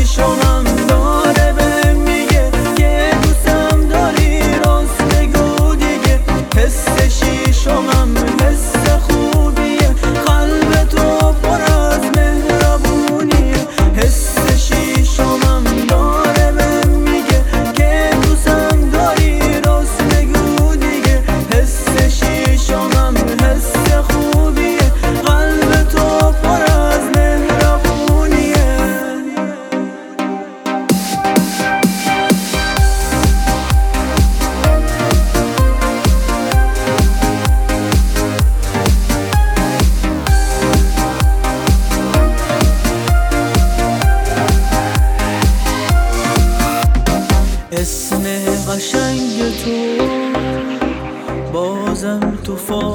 شیشمم داره بهم میگه که دوستم داری، راست بگو دیگه. حس شیشمم حس خوبیه، قلب تو پر از مهربونیه. حس شیشمم داره بهم میگه که دوستم داری، راست بگو دیگه. حس شیشمم حس خوبیه، قلب تو پر از مهربونیه. اسم قشنگ تو بازم تو